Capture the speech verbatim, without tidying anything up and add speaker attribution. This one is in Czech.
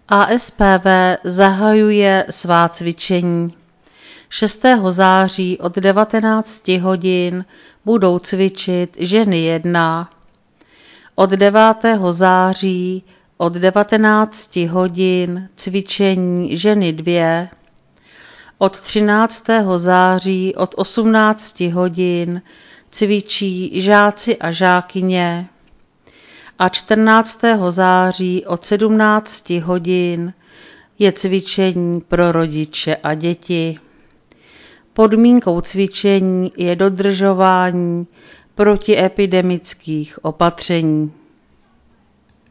Speaker 1: A S P V zahajuje svá cvičení. šestého září od devatenácti hodin budou cvičit ženy jedna. Od devátého září od devatenácti hodin cvičení ženy dvě. Od třináctého září od osmnácti hodin cvičí žáci a žákyně. A čtrnáctého září od sedmnácti hodin je cvičení pro rodiče a děti. Podmínkou cvičení je dodržování protiepidemických opatření.